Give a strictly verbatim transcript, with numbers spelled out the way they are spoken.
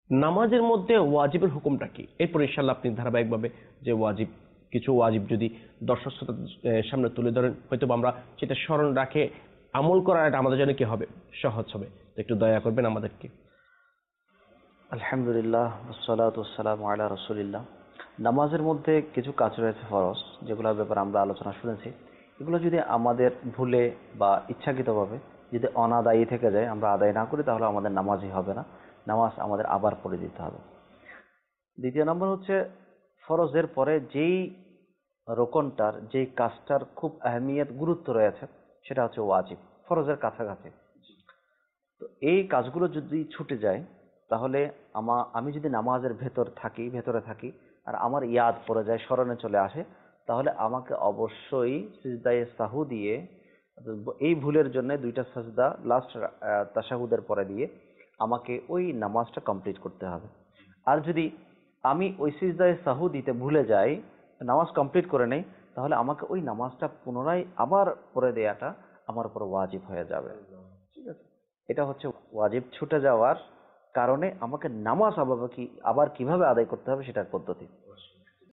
নামাজের মধ্যে ওয়াজিবের হুকুমটা কি? এরপর ইনশাআল্লাহ আপনি ধারাবাহিকভাবে যে ওয়াজিব, কিছু ওয়াজিব যদি দর্শক শ্রোতার সামনে তুলে ধরেন, হয়তো আমরা সেটা স্মরণ রাখে আমল করাটা আমাদের জন্য কি হবে, সহজ হবে। তো একটু দয়া করবেন আমাদেরকে। আলহামদুলিল্লাহ, ওয়াসসালাতু ওয়াসসালামু আলা রাসূলিল্লাহ। নামাজের মধ্যে কিছু কাজ রয়েছে ফরজ, যেগুলোর ব্যাপারে আমরা আলোচনা শুনেছি। এগুলো যদি আমাদের ভুলে বা ইচ্ছাকৃতভাবে যদি অনাদায়ী থেকে যায়, আমরা আদায় না করি, তাহলে আমাদের নামাজই হবে না, নামাজ আমাদের আবার পড়ে দিতে হবে। দ্বিতীয় নম্বর হচ্ছে, ফরজের পরে যেই রোকনটার, যেই কাজটার খুব আহমিয়ত, গুরুত্ব রয়েছে, সেটা হচ্ছে ওয়াজিব, ফরজের কাছাকাছি। তো এই কাজগুলো যদি ছুটে যায়, তাহলে আমা আমি যদি নামাজের ভেতর থাকি ভেতরে থাকি আর আমার ইয়াদ পড়ে যায়, স্মরণে চলে আসে, তাহলে আমাকে অবশ্যই সিজদায়ে সাহু দিয়ে, এই ভুলের জন্য দুইটা সাজদা লাস্ট তাশাহুদের পরে দিয়ে আমাকে ওই নামাজটা কমপ্লিট করতে হবে। আর যদি আমি ওই সিজদায়ে সাহু দিতে ভুলে যাই, নামাজ কমপ্লিট করে নেই, তাহলে আমাকে ওই নামাজটা পুনরায় আবার পড়ে দেওয়াটা আমার উপর ওয়াজিব হয়ে যাবে। ঠিক আছে, এটা হচ্ছে ওয়াজিব ছুটে যাওয়ার কারণে আমাকে নামাজ আবার কি আবার কিভাবে আদায় করতে হবে সেটার পদ্ধতি।